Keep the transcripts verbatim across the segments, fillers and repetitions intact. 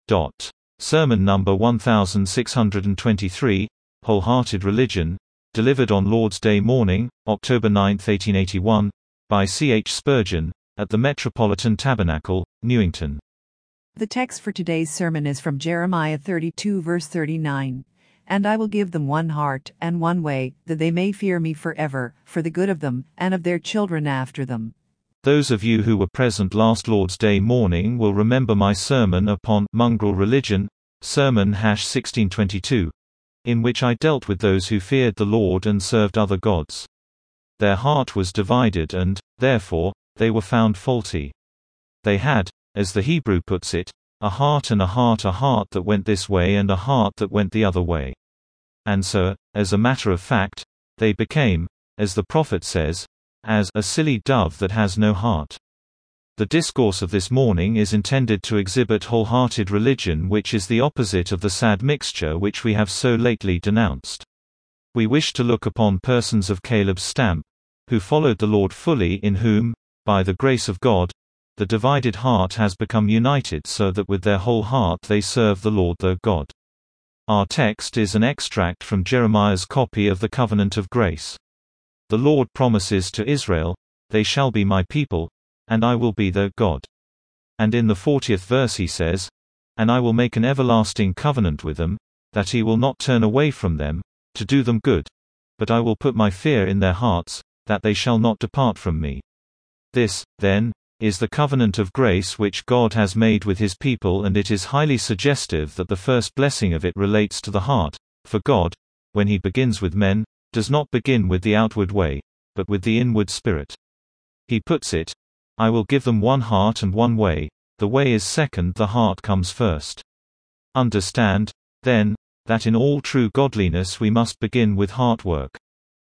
Sermon number one thousand six hundred twenty-three, Wholehearted Religion, delivered on Lord's Day morning, October ninth eighteen eighty-one, by C H Spurgeon, at the Metropolitan Tabernacle, Newington. The text for today's sermon is from Jeremiah thirty-two verse thirty-nine. And I will give them one heart and one way, that they may fear me forever, for the good of them, and of their children after them. Those of you who were present last Lord's Day morning will remember my sermon upon Mongrel Religion, Sermon sixteen twenty-two, in which I dealt with those who feared the Lord and served other gods. Their heart was divided and, therefore, they were found faulty. They had, as the Hebrew puts it, a heart and a heart a heart that went this way and a heart that went the other way. And so, as a matter of fact, they became, as the prophet says, as a silly dove that has no heart. The discourse of this morning is intended to exhibit wholehearted religion, which is the opposite of the sad mixture which we have so lately denounced. We wish to look upon persons of Caleb's stamp, who followed the Lord fully, in whom, by the grace of God, the divided heart has become united so that with their whole heart they serve the Lord their God. Our text is an extract from Jeremiah's copy of the Covenant of Grace. The Lord promises to Israel, "They shall be my people, and I will be their God." And in the fortieth verse he says, "And I will make an everlasting covenant with them, that he will not turn away from them, to do them good. But I will put my fear in their hearts, that they shall not depart from me." This, then, is the covenant of grace which God has made with his people, and it is highly suggestive that the first blessing of it relates to the heart, for God, when he begins with men, does not begin with the outward way, but with the inward spirit. He puts it, "I will give them one heart and one way." The way is second, the heart comes first. Understand, then, that in all true godliness we must begin with heart work.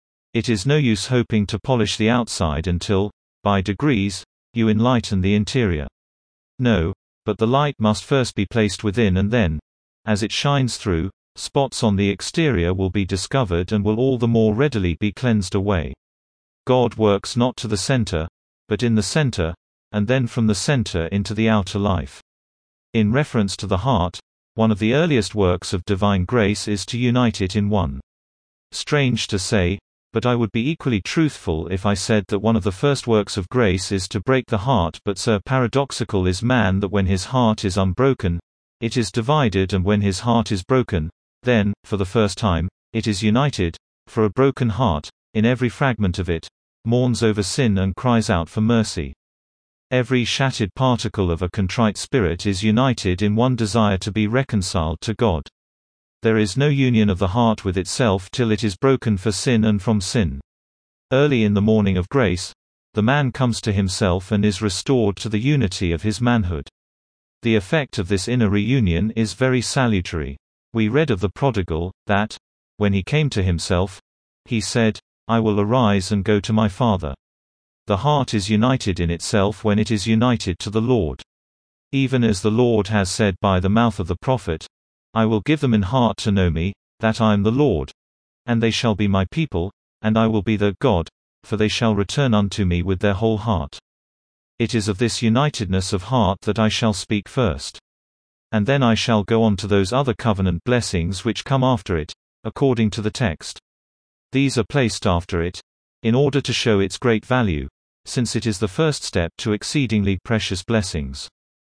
It is no use hoping to polish the outside until, by degrees, you enlighten the interior. No, but the light must first be placed within, and then, as it shines through, spots on the exterior will be discovered and will all the more readily be cleansed away. God works not to the center, but in the center, and then from the center into the outer life. In reference to the heart, one of the earliest works of divine grace is to unite it in one. Strange to say, but I would be equally truthful if I said that one of the first works of grace is to break the heart, but so paradoxical is man that when his heart is unbroken, it is divided, and when his heart is broken, then, for the first time, it is united, for a broken heart, in every fragment of it, mourns over sin and cries out for mercy. Every shattered particle of a contrite spirit is united in one desire to be reconciled to God. There is no union of the heart with itself till it is broken for sin and from sin. Early in the morning of grace, the man comes to himself and is restored to the unity of his manhood. The effect of this inner reunion is very salutary. We read of the prodigal, that, when he came to himself, he said, "I will arise and go to my father." The heart is united in itself when it is united to the Lord. Even as the Lord has said by the mouth of the prophet, "I will give them in heart to know me, that I am the Lord. And they shall be my people, and I will be their God, for they shall return unto me with their whole heart." It is of this unitedness of heart that I shall speak first. And then I shall go on to those other covenant blessings which come after it, according to the text. These are placed after it, in order to show its great value, since it is the first step to exceedingly precious blessings.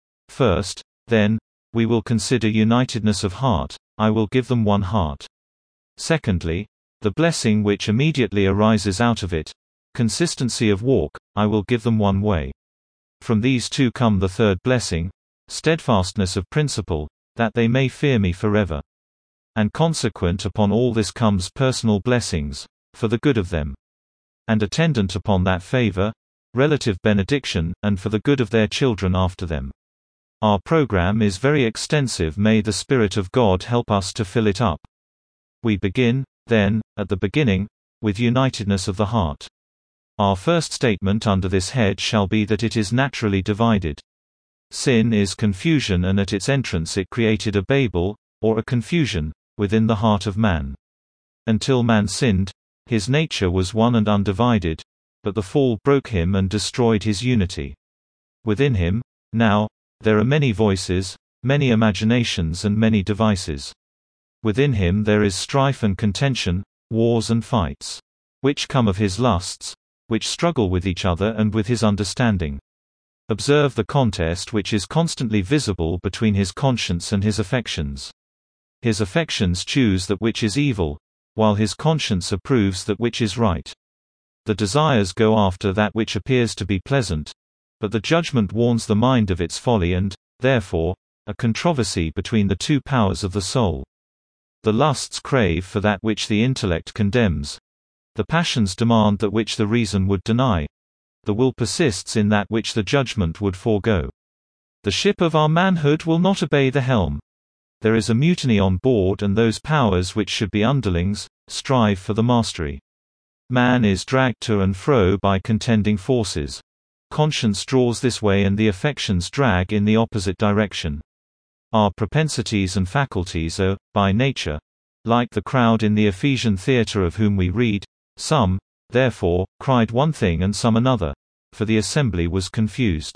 First, then, we will consider unitedness of heart. "I will give them one heart." Secondly, the blessing which immediately arises out of it, consistency of walk. "I will give them one way." From these two come the third blessing, steadfastness of principle, "that they may fear me forever." And consequent upon all this comes personal blessings, for the good of them. And attendant upon that favor, relative benediction, and for the good of their children after them. Our program is very extensive. May the Spirit of God help us to fill it up. We begin, then, at the beginning, with unitedness of the heart. Our first statement under this head shall be that it is naturally divided. Sin is confusion, and at its entrance it created a Babel, or a confusion, within the heart of man. Until man sinned, his nature was one and undivided, but the fall broke him and destroyed his unity. Within him, now, there are many voices, many imaginations and many devices. Within him there is strife and contention, wars and fights, which come of his lusts, which struggle with each other and with his understanding. Observe the contest which is constantly visible between his conscience and his affections. His affections choose that which is evil, while his conscience approves that which is right. The desires go after that which appears to be pleasant, but the judgment warns the mind of its folly and, therefore, a controversy between the two powers of the soul. The lusts crave for that which the intellect condemns. The passions demand that which the reason would deny. The will persists in that which the judgment would forego. The ship of our manhood will not obey the helm. There is a mutiny on board, and those powers which should be underlings strive for the mastery. Man is dragged to and fro by contending forces. Conscience draws this way and the affections drag in the opposite direction. Our propensities and faculties are, by nature, like the crowd in the Ephesian theatre of whom we read, some, therefore, cried one thing and some another, for the assembly was confused.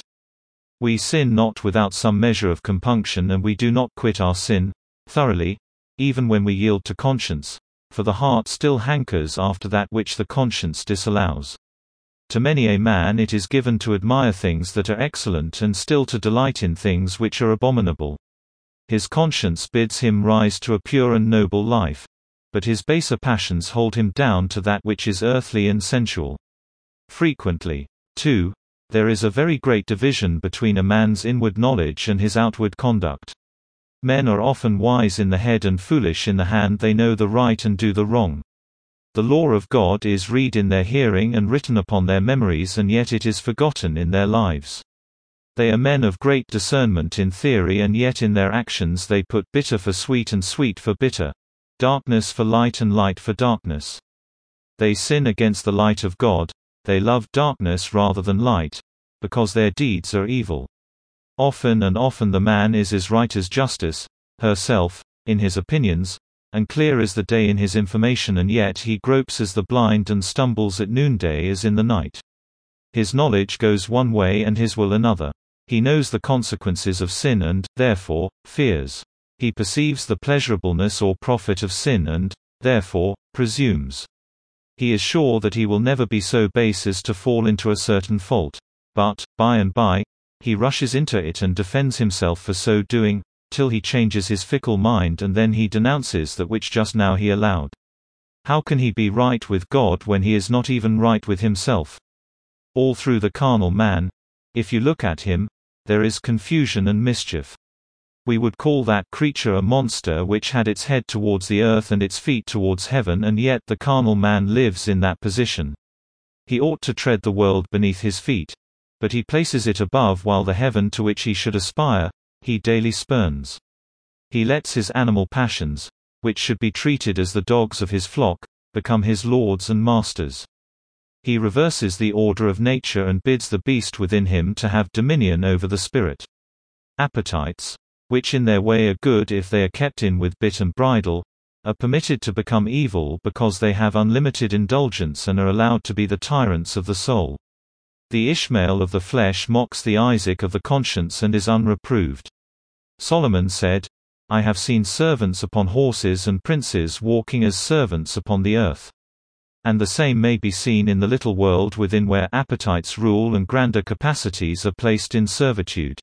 We sin not without some measure of compunction, and we do not quit our sin thoroughly, even when we yield to conscience, for the heart still hankers after that which the conscience disallows. To many a man it is given to admire things that are excellent and still to delight in things which are abominable. His conscience bids him rise to a pure and noble life, but his baser passions hold him down to that which is earthly and sensual. Frequently, too, there is a very great division between a man's inward knowledge and his outward conduct. Men are often wise in the head and foolish in the hand. They know the right and do the wrong. The law of God is read in their hearing and written upon their memories, and yet it is forgotten in their lives. They are men of great discernment in theory, and yet in their actions they put bitter for sweet and sweet for bitter, darkness for light and light for darkness. They sin against the light of God. They love darkness rather than light, because their deeds are evil. Often and often the man is as right as justice herself, in his opinions, and clear as the day in his information, and yet he gropes as the blind and stumbles at noonday as in the night. His knowledge goes one way and his will another. He knows the consequences of sin and, therefore, fears. He perceives the pleasurableness or profit of sin and, therefore, presumes. He is sure that he will never be so base as to fall into a certain fault. But, by and by, he rushes into it and defends himself for so doing, till he changes his fickle mind, and then he denounces that which just now he allowed. How can he be right with God when he is not even right with himself? All through the carnal man, if you look at him, there is confusion and mischief. We would call that creature a monster which had its head towards the earth and its feet towards heaven, and yet the carnal man lives in that position. He ought to tread the world beneath his feet, but he places it above, while the heaven to which he should aspire, he daily spurns. He lets his animal passions, which should be treated as the dogs of his flock, become his lords and masters. He reverses the order of nature and bids the beast within him to have dominion over the spirit. Appetites, which in their way are good if they are kept in with bit and bridle, are permitted to become evil because they have unlimited indulgence and are allowed to be the tyrants of the soul. The Ishmael of the flesh mocks the Isaac of the conscience and is unreproved. Solomon said, I have seen servants upon horses and princes walking as servants upon the earth. And the same may be seen in the little world within, where appetites rule and grander capacities are placed in servitude.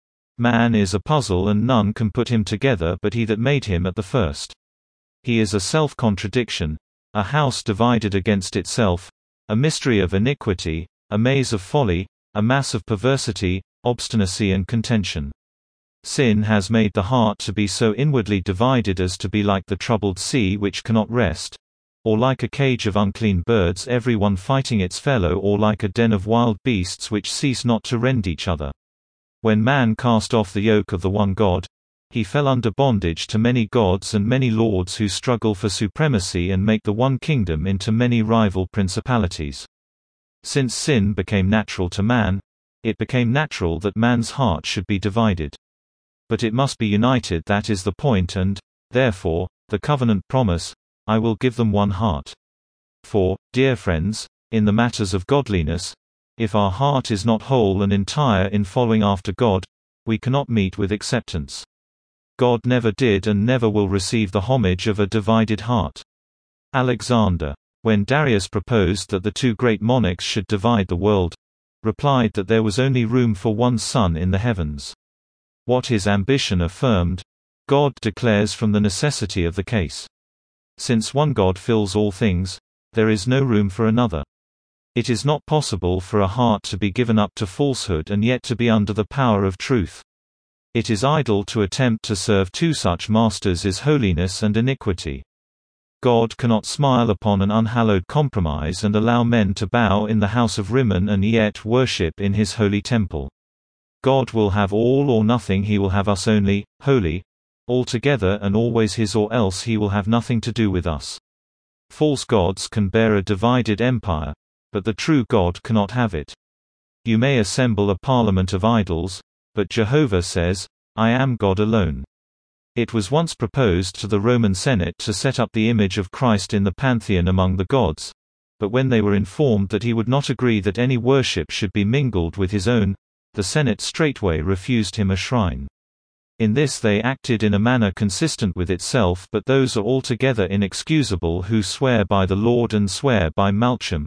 Man is a puzzle, and none can put him together but he that made him at the first. He is a self-contradiction, a house divided against itself, a mystery of iniquity, a maze of folly, a mass of perversity, obstinacy and contention. Sin has made the heart to be so inwardly divided as to be like the troubled sea which cannot rest, or like a cage of unclean birds every one fighting its fellow, or like a den of wild beasts which cease not to rend each other. When man cast off the yoke of the one God, he fell under bondage to many gods and many lords who struggle for supremacy and make the one kingdom into many rival principalities. Since sin became natural to man, it became natural that man's heart should be divided. But it must be united, that is the point, and, therefore, the covenant promise, I will give them one heart. For, dear friends, in the matters of godliness, if our heart is not whole and entire in following after God, we cannot meet with acceptance. God never did and never will receive the homage of a divided heart. Alexander, when Darius proposed that the two great monarchs should divide the world, replied that there was only room for one sun in the heavens. What his ambition affirmed, God declares from the necessity of the case. Since one God fills all things, there is no room for another. It is not possible for a heart to be given up to falsehood and yet to be under the power of truth. It is idle to attempt to serve two such masters as holiness and iniquity. God cannot smile upon an unhallowed compromise and allow men to bow in the house of Rimmon and yet worship in his holy temple. God will have all or nothing. He will have us only, holy, altogether and always his, or else he will have nothing to do with us. False gods can bear a divided empire, but the true God cannot have it. You may assemble a parliament of idols, but Jehovah says, I am God alone. It was once proposed to the Roman Senate to set up the image of Christ in the pantheon among the gods, but when they were informed that he would not agree that any worship should be mingled with his own, the Senate straightway refused him a shrine. In this they acted in a manner consistent with itself, but those are altogether inexcusable who swear by the Lord and swear by Malcham.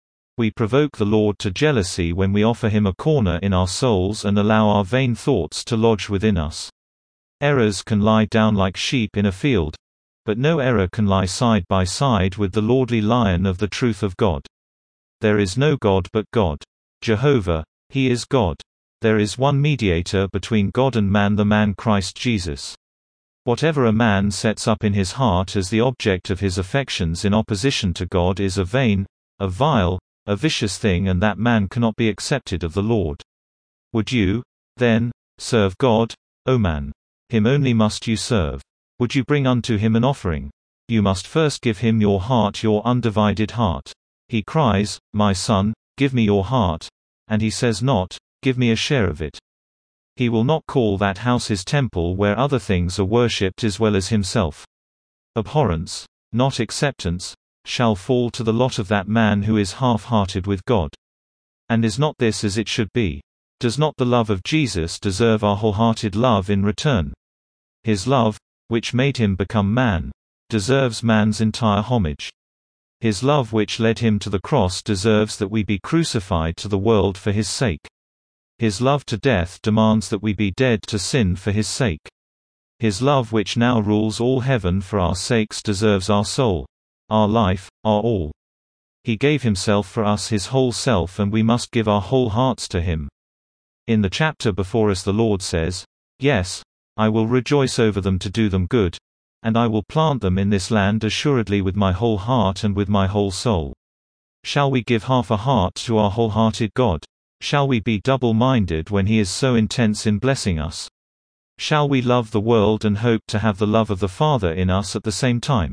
We provoke the Lord to jealousy when we offer him a corner in our souls and allow our vain thoughts to lodge within us. Errors can lie down like sheep in a field, but no error can lie side by side with the lordly lion of the truth of God. There is no God but God. Jehovah, he is God. There is one mediator between God and man, the man Christ Jesus. Whatever a man sets up in his heart as the object of his affections in opposition to God is a vain, a vile, a vicious thing, and that man cannot be accepted of the Lord. Would you, then, serve God, O man? Him only must you serve. Would you bring unto him an offering? You must first give him your heart, your undivided heart. He cries, My son, give me your heart, and he says not, Give me a share of it. He will not call that house his temple where other things are worshipped as well as himself. Abhorrence, not acceptance, shall fall to the lot of that man who is half-hearted with God. And is not this as it should be? Does not the love of Jesus deserve our wholehearted love in return? His love, which made him become man, deserves man's entire homage. His love which led him to the cross deserves that we be crucified to the world for his sake. His love to death demands that we be dead to sin for his sake. His love which now rules all heaven for our sakes deserves our soul, our life, our all. He gave himself for us, his whole self, and we must give our whole hearts to him. In the chapter before us the Lord says, Yes, I will rejoice over them to do them good, and I will plant them in this land assuredly with my whole heart and with my whole soul. Shall we give half a heart to our wholehearted God? Shall we be double-minded when he is so intense in blessing us? Shall we love the world and hope to have the love of the Father in us at the same time?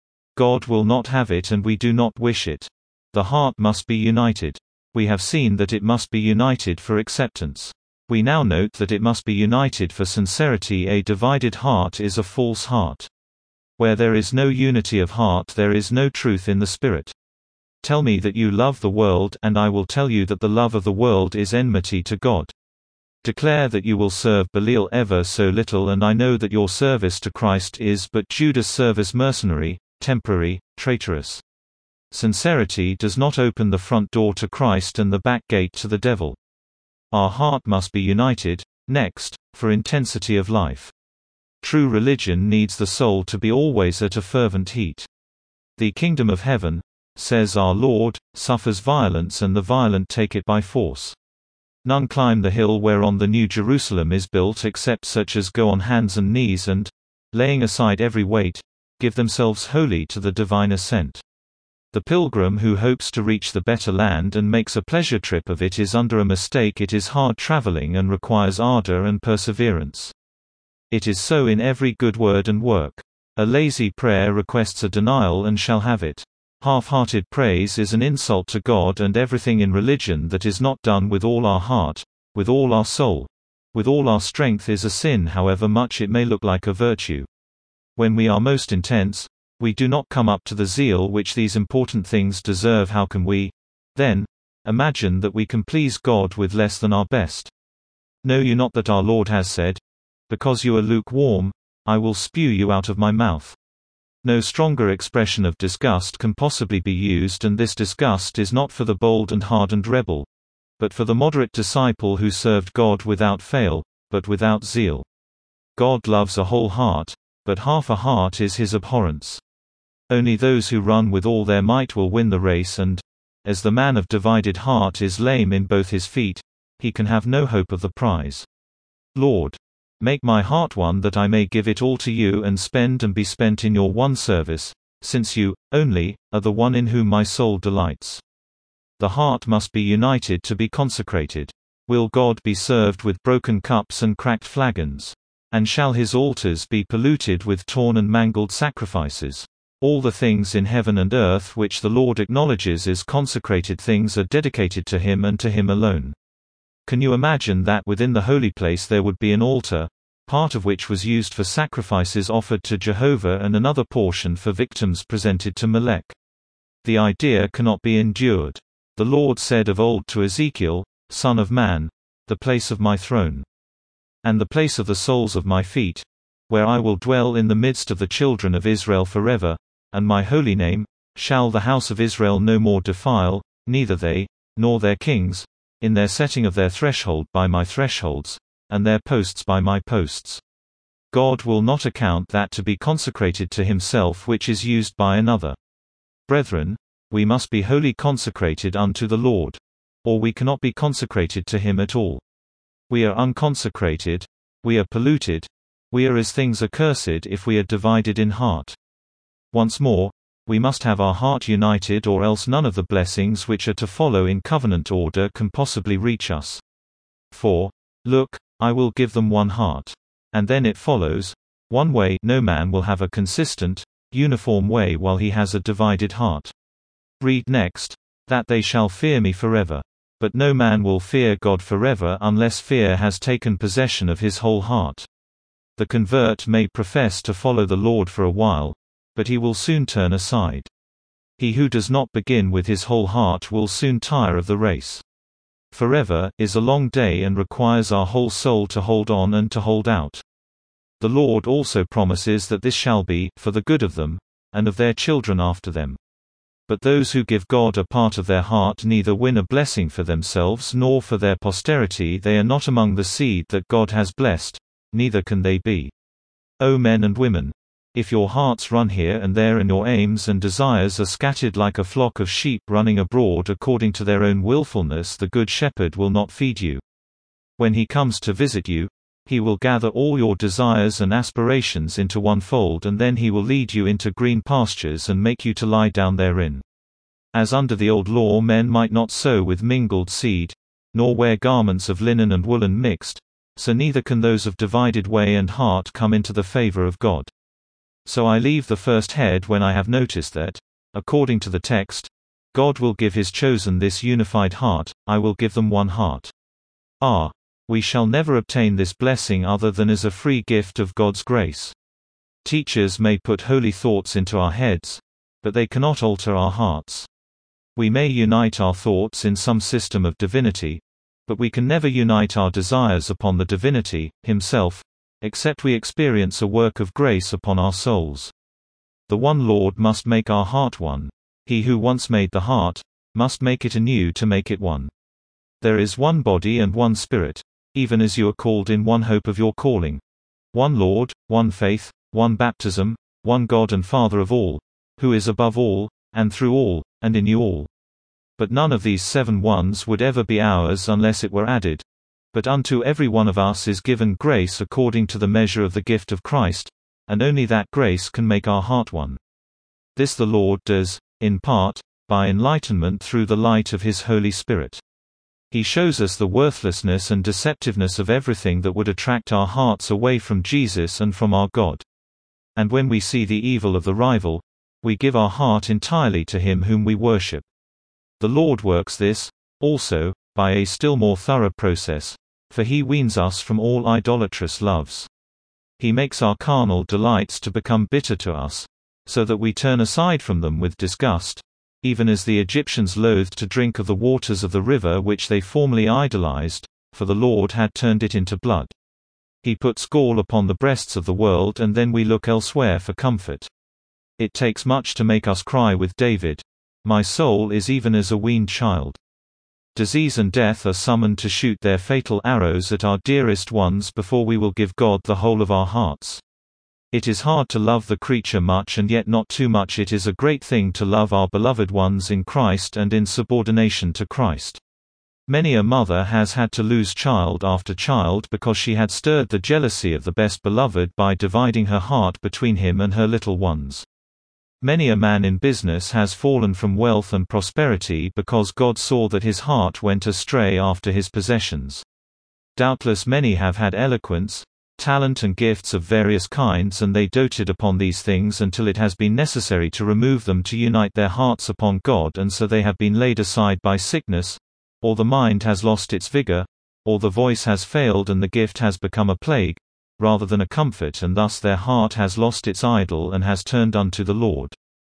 God will not have it, and we do not wish it. The heart must be united. We have seen that it must be united for acceptance. We now note that it must be united for sincerity. A divided heart is a false heart. Where there is no unity of heart, there is no truth in the Spirit. Tell me that you love the world, and I will tell you that the love of the world is enmity to God. Declare that you will serve Belial ever so little, and I know that your service to Christ is but Judas' service, mercenary, temporary, traitorous. Sincerity does not open the front door to Christ and the back gate to the devil. Our heart must be united. Next, for intensity of life. True religion needs the soul to be always at a fervent heat. The kingdom of heaven, says our Lord, suffers violence, and the violent take it by force. None climb the hill whereon the New Jerusalem is built except such as go on hands and knees and, laying aside every weight, give themselves wholly to the divine ascent. The pilgrim who hopes to reach the better land and makes a pleasure trip of it is under a mistake. It is hard traveling and requires ardor and perseverance. It is so in every good word and work. A lazy prayer requests a denial and shall have it. Half-hearted praise is an insult to God, and everything in religion that is not done with all our heart, with all our soul, with all our strength is a sin, however much it may look like a virtue. When we are most intense, we do not come up to the zeal which these important things deserve. How can we, then, imagine that we can please God with less than our best? Know you not that our Lord has said, Because you are lukewarm, I will spew you out of my mouth. No stronger expression of disgust can possibly be used, and this disgust is not for the bold and hardened rebel, but for the moderate disciple who served God without fail, but without zeal. God loves a whole heart, but half a heart is his abhorrence. Only those who run with all their might will win the race, and, as the man of divided heart is lame in both his feet, he can have no hope of the prize. Lord, make my heart one, that I may give it all to you and spend and be spent in your one service, since you, only, are the one in whom my soul delights. The heart must be united to be consecrated. Will God be served with broken cups and cracked flagons? And shall his altars be polluted with torn and mangled sacrifices? All the things in heaven and earth which the Lord acknowledges as consecrated things are dedicated to him and to him alone. Can you imagine that within the holy place there would be an altar, part of which was used for sacrifices offered to Jehovah and another portion for victims presented to Molech? The idea cannot be endured. The Lord said of old to Ezekiel, "Son of man, the place of my throne, and the place of the soles of my feet, where I will dwell in the midst of the children of Israel forever, and my holy name shall the house of Israel no more defile, neither they, nor their kings, in their setting of their threshold by my thresholds, and their posts by my posts." God will not account that to be consecrated to himself which is used by another. Brethren, we must be wholly consecrated unto the Lord, or we cannot be consecrated to him at all. We are unconsecrated, we are polluted, we are as things accursed if we are divided in heart. Once more, we must have our heart united, or else none of the blessings which are to follow in covenant order can possibly reach us. For, look, I will give them one heart. And then it follows, one way. No man will have a consistent, uniform way while he has a divided heart. Read next, that they shall fear me forever. But no man will fear God forever unless fear has taken possession of his whole heart. The convert may profess to follow the Lord for a while, but he will soon turn aside. He who does not begin with his whole heart will soon tire of the race. Forever is a long day and requires our whole soul to hold on and to hold out. The Lord also promises that this shall be, for the good of them, and of their children after them. But those who give God a part of their heart neither win a blessing for themselves nor for their posterity. They are not among the seed that God has blessed, neither can they be. O men and women, if your hearts run here and there and your aims and desires are scattered like a flock of sheep running abroad according to their own willfulness, the Good Shepherd will not feed you. When he comes to visit you, he will gather all your desires and aspirations into one fold, and then he will lead you into green pastures and make you to lie down therein. As under the old law men might not sow with mingled seed, nor wear garments of linen and woolen mixed, so neither can those of divided way and heart come into the favor of God. So I leave the first head when I have noticed that, according to the text, God will give his chosen this unified heart. I will give them one heart. Ah! We shall never obtain this blessing other than as a free gift of God's grace. Teachers may put holy thoughts into our heads, but they cannot alter our hearts. We may unite our thoughts in some system of divinity, but we can never unite our desires upon the divinity himself, except we experience a work of grace upon our souls. The one Lord must make our heart one. He who once made the heart, must make it anew to make it one. There is one body and one Spirit, even as you are called in one hope of your calling. One Lord, one faith, one baptism, one God and Father of all, who is above all, and through all, and in you all. But none of these seven ones would ever be ours unless it were added. But unto every one of us is given grace according to the measure of the gift of Christ, and only that grace can make our heart one. This the Lord does, in part, by enlightenment through the light of his Holy Spirit. He shows us the worthlessness and deceptiveness of everything that would attract our hearts away from Jesus and from our God. And when we see the evil of the rival, we give our heart entirely to him whom we worship. The Lord works this, also, by a still more thorough process, for he weans us from all idolatrous loves. He makes our carnal delights to become bitter to us, so that we turn aside from them with disgust, even as the Egyptians loathed to drink of the waters of the river which they formerly idolized, for the Lord had turned it into blood. He puts gall upon the breasts of the world, and then we look elsewhere for comfort. It takes much to make us cry with David, "My soul is even as a weaned child." Disease and death are summoned to shoot their fatal arrows at our dearest ones before we will give God the whole of our hearts. It is hard to love the creature much and yet not too much. It is a great thing to love our beloved ones in Christ and in subordination to Christ. Many a mother has had to lose child after child because she had stirred the jealousy of the best beloved by dividing her heart between him and her little ones. Many a man in business has fallen from wealth and prosperity because God saw that his heart went astray after his possessions. Doubtless many have had eloquence, talent and gifts of various kinds, and they doted upon these things until it has been necessary to remove them to unite their hearts upon God, and so they have been laid aside by sickness, or the mind has lost its vigor, or the voice has failed and the gift has become a plague, rather than a comfort, and thus their heart has lost its idol and has turned unto the Lord.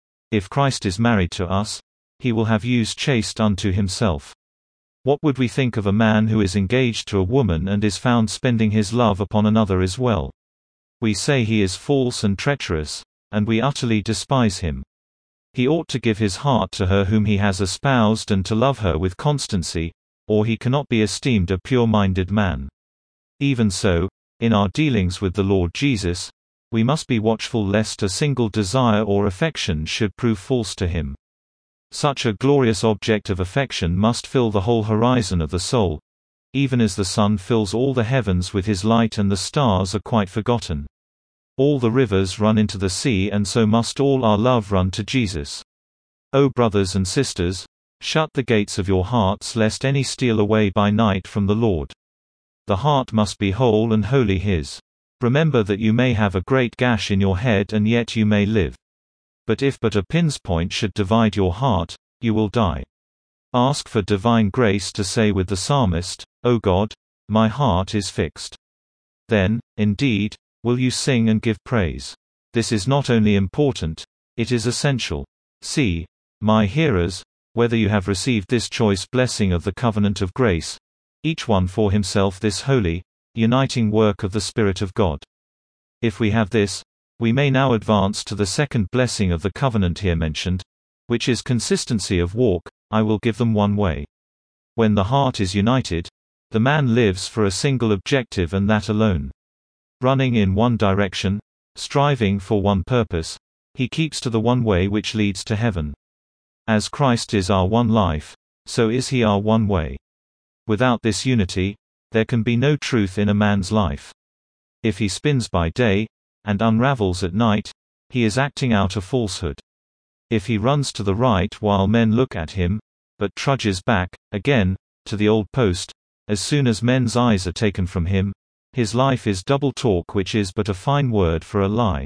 If Christ is married to us, he will have used chaste unto himself. What would we think of a man who is engaged to a woman and is found spending his love upon another as well? We say he is false and treacherous, and we utterly despise him. He ought to give his heart to her whom he has espoused and to love her with constancy, or he cannot be esteemed a pure-minded man. Even so, in our dealings with the Lord Jesus, we must be watchful lest a single desire or affection should prove false to him. Such a glorious object of affection must fill the whole horizon of the soul, even as the sun fills all the heavens with his light and the stars are quite forgotten. All the rivers run into the sea, and so must all our love run to Jesus. O brothers and sisters, shut the gates of your hearts lest any steal away by night from the Lord. The heart must be whole and wholly his. Remember that you may have a great gash in your head and yet you may live. But if but a pin's point should divide your heart, you will die. Ask for divine grace to say with the psalmist, "O God, my heart is fixed." Then, indeed, will you sing and give praise. This is not only important, it is essential. See, my hearers, whether you have received this choice blessing of the covenant of grace, each one for himself this holy, uniting work of the Spirit of God. If we have this, we may now advance to the second blessing of the covenant here mentioned, which is consistency of walk. I will give them one way. When the heart is united, the man lives for a single objective and that alone. Running in one direction, striving for one purpose, he keeps to the one way which leads to heaven. As Christ is our one life, so is he our one way. Without this unity, there can be no truth in a man's life. If he spins by day, and unravels at night, he is acting out a falsehood. If he runs to the right while men look at him, but trudges back, again, to the old post, as soon as men's eyes are taken from him, his life is double talk, which is but a fine word for a lie.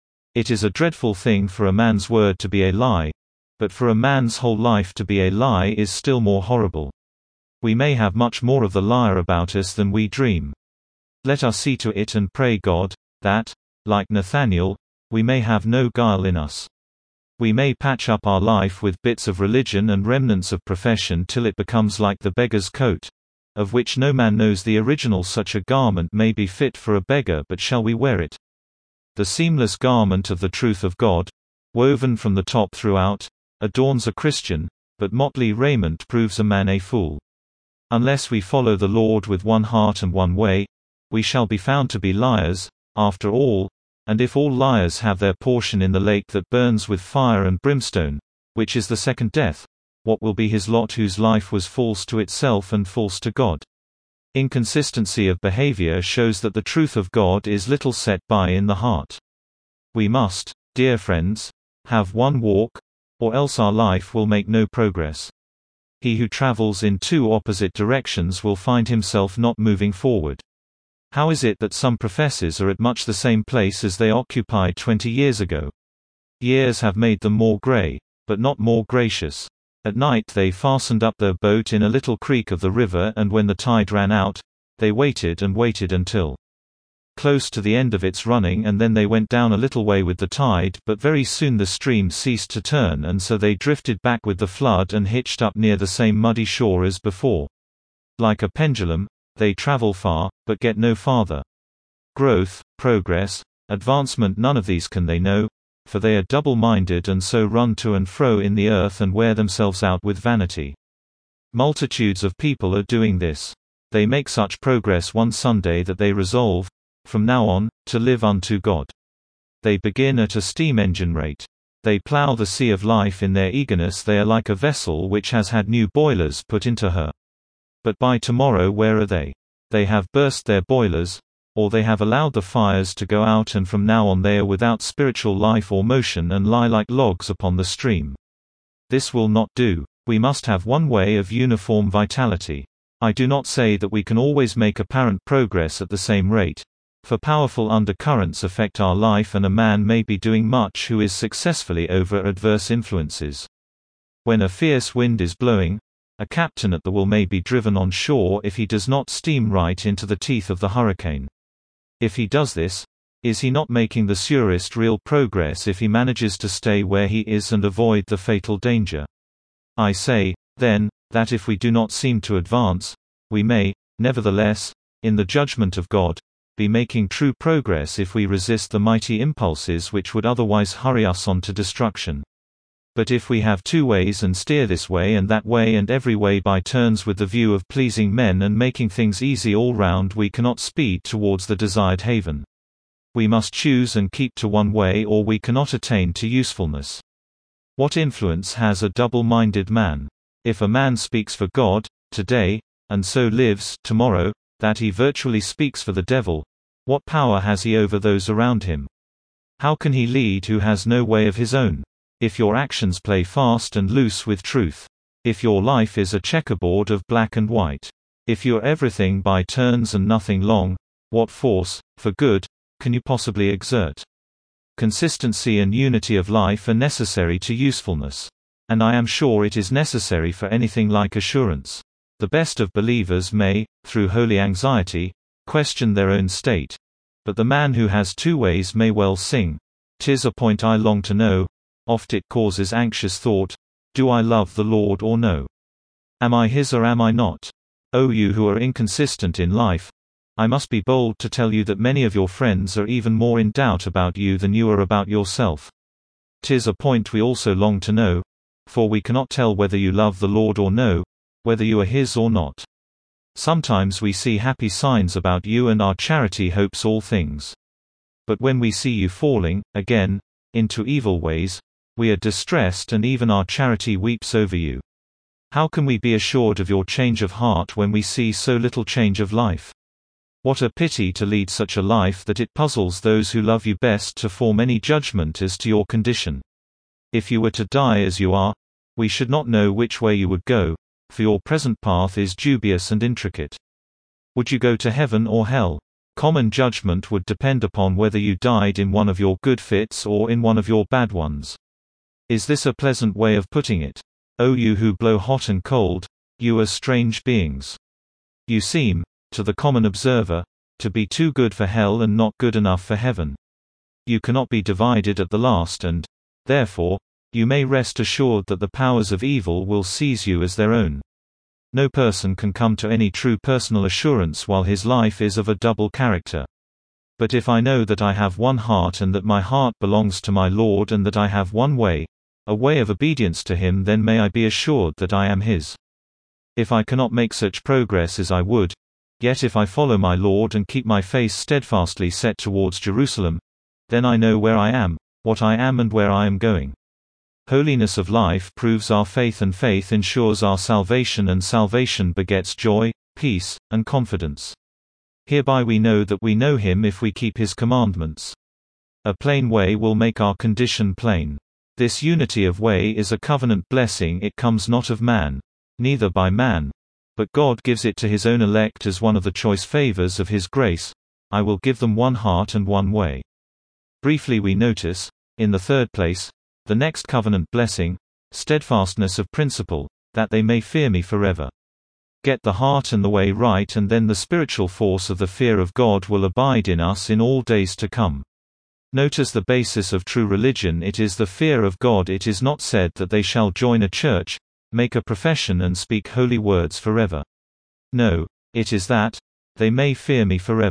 It is a dreadful thing for a man's word to be a lie, but for a man's whole life to be a lie is still more horrible. We may have much more of the liar about us than we dream. Let us see to it and pray God, that, like Nathaniel, we may have no guile in us. We may patch up our life with bits of religion and remnants of profession till it becomes like the beggar's coat, of which no man knows the original. Such a garment may be fit for a beggar, but shall we wear it? The seamless garment of the truth of God, woven from the top throughout, adorns a Christian, but motley raiment proves a man a fool. Unless we follow the Lord with one heart and one way, we shall be found to be liars, after all, and if all liars have their portion in the lake that burns with fire and brimstone, which is the second death, what will be his lot whose life was false to itself and false to God? Inconsistency of behavior shows that the truth of God is little set by in the heart. We must, dear friends, have one walk, or else our life will make no progress. He who travels in two opposite directions will find himself not moving forward. How is it that some professors are at much the same place as they occupied twenty years ago? Years have made them more grey, but not more gracious. At night they fastened up their boat in a little creek of the river, and when the tide ran out, they waited and waited until close to the end of its running, and then they went down a little way with the tide, but very soon the stream ceased to turn, and so they drifted back with the flood and hitched up near the same muddy shore as before. Like a pendulum, they travel far, but get no farther. growth, progress, advancement, none of these can they know, for they are double-minded and so run to and fro in the earth and wear themselves out with vanity. Multitudes of people are doing this. They make such progress one Sunday that they resolve, from now on, to live unto God. They begin at a steam engine rate. They plow the sea of life in their eagerness. They are like a vessel which has had new boilers put into her. But by tomorrow where are they? They have burst their boilers, or they have allowed the fires to go out, and from now on they are without spiritual life or motion and lie like logs upon the stream. This will not do. We must have one way of uniform vitality. I do not say that we can always make apparent progress at the same rate, for powerful undercurrents affect our life, and a man may be doing much who is successfully over adverse influences. When a fierce wind is blowing, a captain at the wheel may be driven on shore if he does not steam right into the teeth of the hurricane. If he does this, is he not making the surest real progress if he manages to stay where he is and avoid the fatal danger? I say, then, that if we do not seem to advance, we may, nevertheless, in the judgment of God, be making true progress if we resist the mighty impulses which would otherwise hurry us on to destruction. But if we have two ways and steer this way and that way and every way by turns with the view of pleasing men and making things easy all round, we cannot speed towards the desired haven. We must choose and keep to one way, or we cannot attain to usefulness. What influence has a double-minded man? If a man speaks for God, today, and so lives, tomorrow, that he virtually speaks for the devil, what power has he over those around him? How can he lead who has no way of his own? If your actions play fast and loose with truth, if your life is a checkerboard of black and white, if you're everything by turns and nothing long, what force, for good, can you possibly exert? Consistency and unity of life are necessary to usefulness. And I am sure it is necessary for anything like assurance. The best of believers may, through holy anxiety, question their own state. But the man who has two ways may well sing, "'Tis a point I long to know, oft it causes anxious thought, do I love the Lord or no? Am I his or am I not? O you who are inconsistent in life, I must be bold to tell you that many of your friends are even more in doubt about you than you are about yourself. 'Tis a point we also long to know, for we cannot tell whether you love the Lord or no, whether you are his or not. Sometimes we see happy signs about you and our charity hopes all things. But when we see you falling, again, into evil ways, we are distressed and even our charity weeps over you. How can we be assured of your change of heart when we see so little change of life? What a pity to lead such a life that it puzzles those who love you best to form any judgment as to your condition. If you were to die as you are, we should not know which way you would go, for your present path is dubious and intricate. Would you go to heaven or hell? Common judgment would depend upon whether you died in one of your good fits or in one of your bad ones. Is this a pleasant way of putting it? O you who blow hot and cold, you are strange beings. You seem, to the common observer, to be too good for hell and not good enough for heaven. You cannot be divided at the last, and, therefore, you may rest assured that the powers of evil will seize you as their own. No person can come to any true personal assurance while his life is of a double character. But if I know that I have one heart and that my heart belongs to my Lord and that I have one way, a way of obedience to him, then may I be assured that I am his. If I cannot make such progress as I would, yet if I follow my Lord and keep my face steadfastly set towards Jerusalem, then I know where I am, what I am and where I am going. Holiness of life proves our faith, and faith ensures our salvation, and salvation begets joy, peace, and confidence. Hereby we know that we know him if we keep his commandments. A plain way will make our condition plain. This unity of way is a covenant blessing. It comes not of man, neither by man, but God gives it to his own elect as one of the choice favors of his grace. I will give them one heart and one way. Briefly we notice, in the third place, the next covenant blessing, steadfastness of principle, that they may fear me forever. Get the heart and the way right, and then the spiritual force of the fear of God will abide in us in all days to come. Notice the basis of true religion: it is the fear of God. It is not said that they shall join a church, make a profession and speak holy words forever. No, it is that they may fear me forever.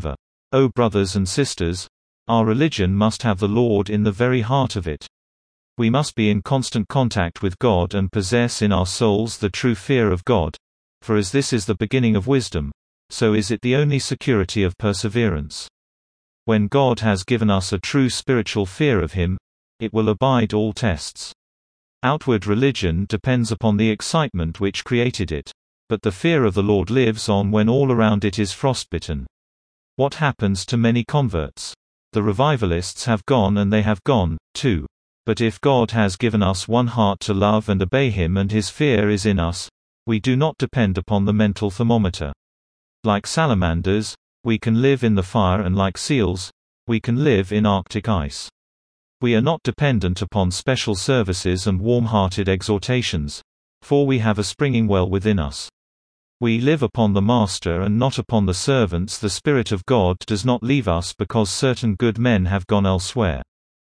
O brothers and sisters, our religion must have the Lord in the very heart of it. We must be in constant contact with God and possess in our souls the true fear of God, for as this is the beginning of wisdom, so is it the only security of perseverance. When God has given us a true spiritual fear of Him, it will abide all tests. Outward religion depends upon the excitement which created it, but the fear of the Lord lives on when all around it is frostbitten. What happens to many converts? The revivalists have gone and they have gone, too. But if God has given us one heart to love and obey Him and His fear is in us, we do not depend upon the mental thermometer. Like salamanders, we can live in the fire, and like seals, we can live in Arctic ice. We are not dependent upon special services and warm-hearted exhortations, for we have a springing well within us. We live upon the Master and not upon the servants. The Spirit of God does not leave us because certain good men have gone elsewhere.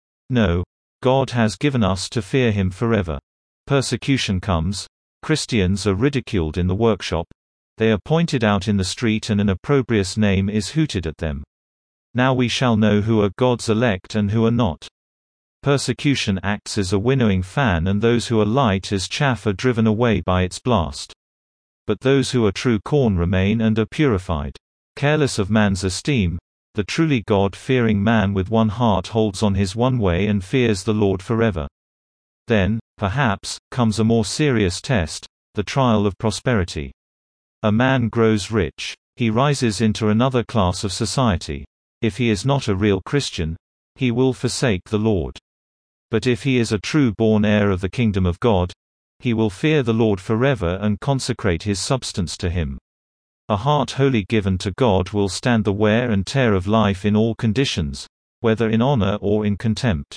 No, God has given us to fear Him forever. Persecution comes, Christians are ridiculed in the workshop, they are pointed out in the street and an opprobrious name is hooted at them. Now we shall know who are God's elect and who are not. Persecution acts as a winnowing fan, and those who are light as chaff are driven away by its blast. But those who are true corn remain and are purified. Careless of man's esteem, the truly God-fearing man with one heart holds on his one way and fears the Lord forever. Then, perhaps, comes a more serious test, the trial of prosperity. A man grows rich. He rises into another class of society. If he is not a real Christian, he will forsake the Lord. But if he is a true born heir of the kingdom of God, he will fear the Lord forever and consecrate his substance to Him. A heart wholly given to God will stand the wear and tear of life in all conditions, whether in honor or in contempt.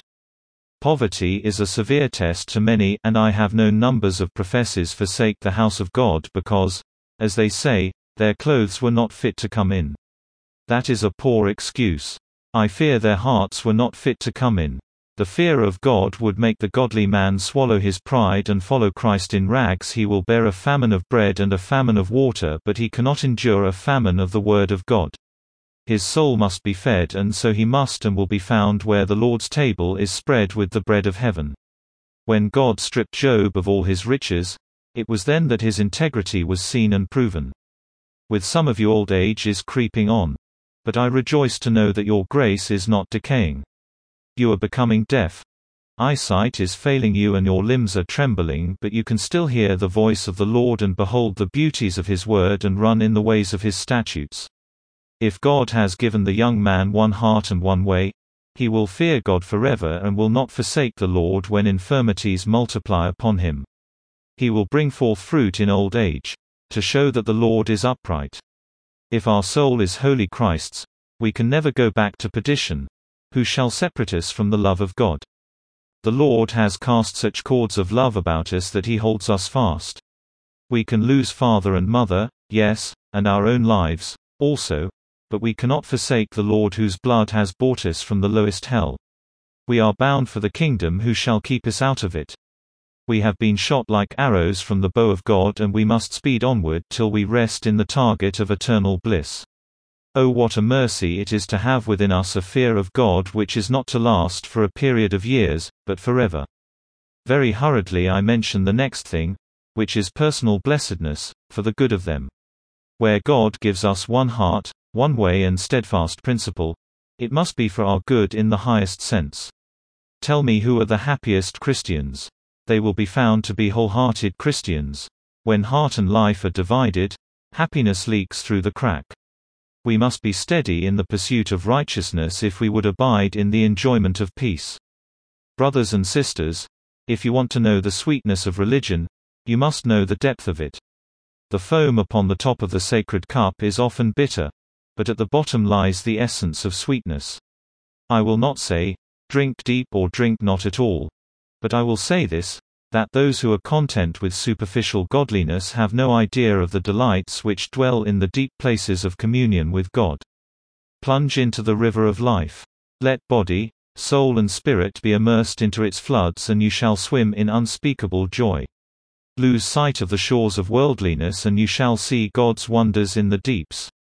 Poverty is a severe test to many, and I have known numbers of professors forsake the house of God because, as they say, their clothes were not fit to come in. That is a poor excuse. I fear their hearts were not fit to come in. The fear of God would make the godly man swallow his pride and follow Christ in rags. He will bear a famine of bread and a famine of water, but he cannot endure a famine of the word of God. His soul must be fed, and so he must and will be found where the Lord's table is spread with the bread of heaven. When God stripped Job of all his riches, it was then that his integrity was seen and proven. With some of you old age is creeping on. But I rejoice to know that your grace is not decaying. You are becoming deaf. Eyesight is failing you and your limbs are trembling, but you can still hear the voice of the Lord and behold the beauties of His word and run in the ways of His statutes. If God has given the young man one heart and one way, he will fear God forever and will not forsake the Lord when infirmities multiply upon him. He will bring forth fruit in old age, to show that the Lord is upright. If our soul is wholly Christ's, we can never go back to perdition. Who shall separate us from the love of God? The Lord has cast such cords of love about us that He holds us fast. We can lose father and mother, yes, and our own lives, also, but we cannot forsake the Lord whose blood has bought us from the lowest hell. We are bound for the kingdom. Who shall keep us out of it? We have been shot like arrows from the bow of God, and we must speed onward till we rest in the target of eternal bliss. Oh, what a mercy it is to have within us a fear of God which is not to last for a period of years, but forever. Very hurriedly I mention the next thing, which is personal blessedness, for the good of them. Where God gives us one heart, one way and steadfast principle, it must be for our good in the highest sense. Tell me who are the happiest Christians. They will be found to be wholehearted Christians. When heart and life are divided, happiness leaks through the crack. We must be steady in the pursuit of righteousness if we would abide in the enjoyment of peace. Brothers and sisters, if you want to know the sweetness of religion, you must know the depth of it. The foam upon the top of the sacred cup is often bitter, but at the bottom lies the essence of sweetness. I will not say, drink deep or drink not at all, but I will say this, that those who are content with superficial godliness have no idea of the delights which dwell in the deep places of communion with God. Plunge into the river of life. Let body, soul and spirit be immersed into its floods, and you shall swim in unspeakable joy. Lose sight of the shores of worldliness, and you shall see God's wonders in the deeps.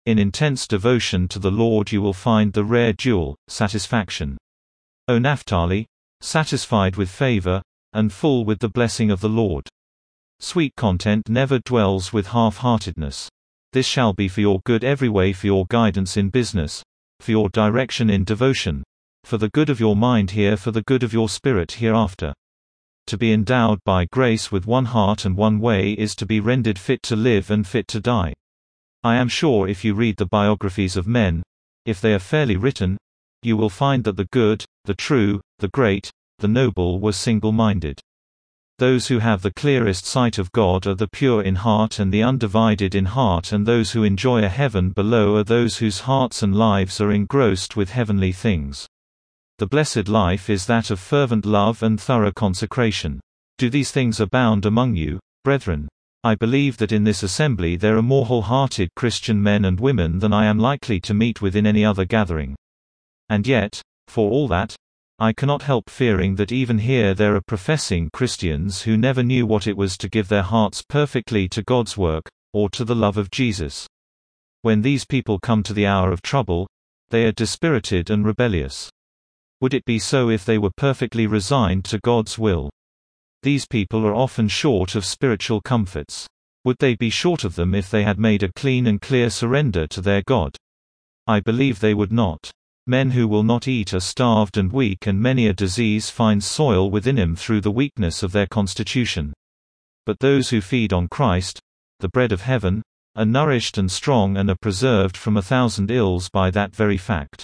In intense devotion to the Lord you will find the rare jewel, satisfaction. O Naphtali, satisfied with favor, and full with the blessing of the Lord. Sweet content never dwells with half-heartedness. This shall be for your good every way, for your guidance in business, for your direction in devotion, for the good of your mind here, for the good of your spirit hereafter. To be endowed by grace with one heart and one way is to be rendered fit to live and fit to die. I am sure if you read the biographies of men, if they are fairly written, you will find that the good, the true, the great, the noble were single-minded. Those who have the clearest sight of God are the pure in heart and the undivided in heart, and those who enjoy a heaven below are those whose hearts and lives are engrossed with heavenly things. The blessed life is that of fervent love and thorough consecration. Do these things abound among you, brethren? I believe that in this assembly there are more whole-hearted Christian men and women than I am likely to meet with in any other gathering. And yet, for all that, I cannot help fearing that even here there are professing Christians who never knew what it was to give their hearts perfectly to God's work, or to the love of Jesus. When these people come to the hour of trouble, they are dispirited and rebellious. Would it be so if they were perfectly resigned to God's will? These people are often short of spiritual comforts. Would they be short of them if they had made a clean and clear surrender to their God? I believe they would not. Men who will not eat are starved and weak, and many a disease finds soil within him through the weakness of their constitution. But those who feed on Christ, the bread of heaven, are nourished and strong and are preserved from a thousand ills by that very fact.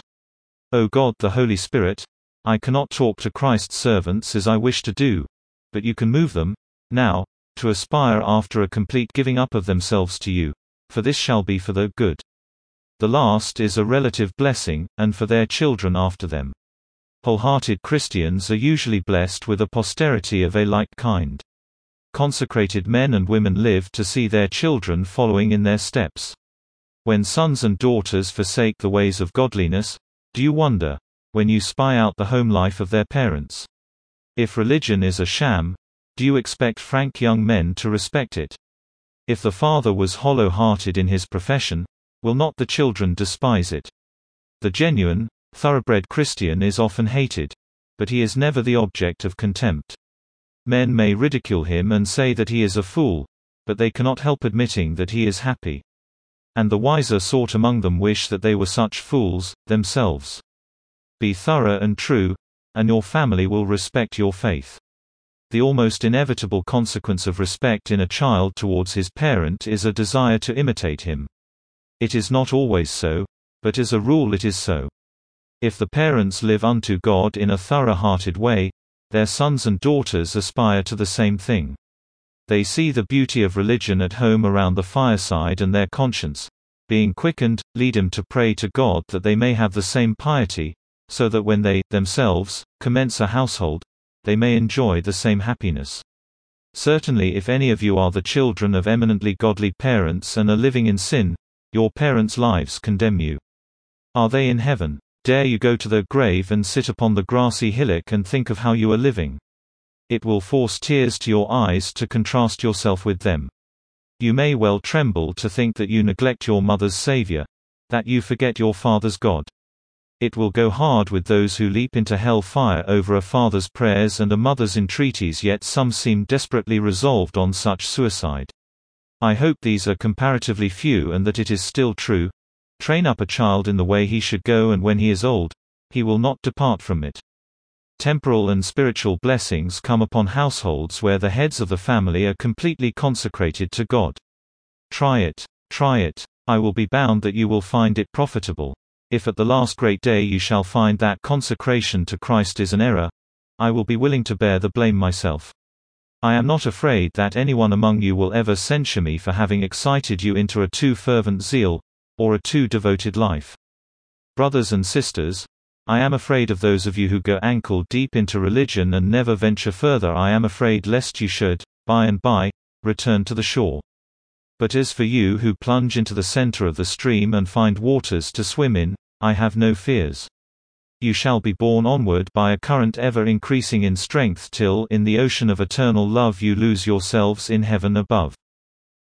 O God the Holy Spirit, I cannot talk to Christ's servants as I wish to do, but you can move them, now, to aspire after a complete giving up of themselves to you, for this shall be for their good. The last is a relative blessing, and for their children after them. Wholehearted Christians are usually blessed with a posterity of a like kind. Consecrated men and women live to see their children following in their steps. When sons and daughters forsake the ways of godliness, do you wonder, when you spy out the home life of their parents? If religion is a sham, do you expect frank young men to respect it? If the father was hollow-hearted in his profession, will not the children despise it? The genuine, thoroughbred Christian is often hated, but he is never the object of contempt. Men may ridicule him and say that he is a fool, but they cannot help admitting that he is happy. And the wiser sort among them wish that they were such fools, themselves. Be thorough and true, and your family will respect your faith. The almost inevitable consequence of respect in a child towards his parent is a desire to imitate him. It is not always so, but as a rule it is so. If the parents live unto God in a thorough-hearted way, their sons and daughters aspire to the same thing. They see the beauty of religion at home around the fireside, and their conscience, being quickened, lead them to pray to God that they may have the same piety, so that when they, themselves, commence a household, they may enjoy the same happiness. Certainly if any of you are the children of eminently godly parents and are living in sin, your parents' lives condemn you. Are they in heaven? Dare you go to their grave and sit upon the grassy hillock and think of how you are living? It will force tears to your eyes to contrast yourself with them. You may well tremble to think that you neglect your mother's Savior, that you forget your father's God. It will go hard with those who leap into hell fire over a father's prayers and a mother's entreaties, yet some seem desperately resolved on such suicide. I hope these are comparatively few, and that it is still true. Train up a child in the way he should go, and when he is old, he will not depart from it. Temporal and spiritual blessings come upon households where the heads of the family are completely consecrated to God. Try it, try it. I will be bound that you will find it profitable. If at the last great day you shall find that consecration to Christ is an error, I will be willing to bear the blame myself. I am not afraid that anyone among you will ever censure me for having excited you into a too fervent zeal, or a too devoted life. Brothers and sisters, I am afraid of those of you who go ankle deep into religion and never venture further. I am afraid lest you should, by and by, return to the shore. But as for you who plunge into the center of the stream and find waters to swim in, I have no fears. You shall be borne onward by a current ever increasing in strength till in the ocean of eternal love you lose yourselves in heaven above.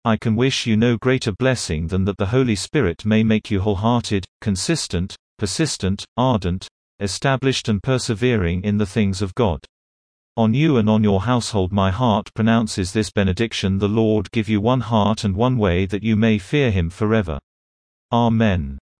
I can wish you no greater blessing than that the Holy Spirit may make you wholehearted, consistent, persistent, ardent, established and persevering in the things of God. On you and on your household my heart pronounces this benediction: the Lord give you one heart and one way, that you may fear him forever. Amen.